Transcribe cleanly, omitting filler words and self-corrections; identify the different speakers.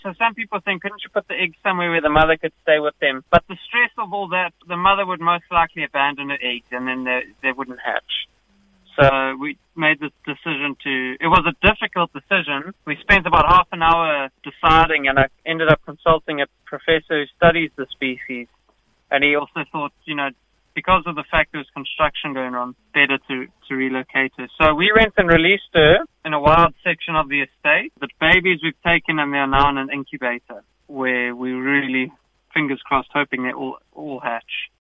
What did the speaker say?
Speaker 1: So some people think, couldn't you put the eggs somewhere where the mother could stay with them? But the stress of all that, the mother would most likely abandon her eggs and then they wouldn't hatch. So we made this decision it was a difficult decision. We spent about half an hour deciding, and I ended up consulting a professor who studies the species. And he also thought, because of the fact there was construction going on, better to relocate her. So we went and released her in a wild section of the estate. The babies we've taken, and they're now in an incubator where we really, fingers crossed, hoping they all hatch.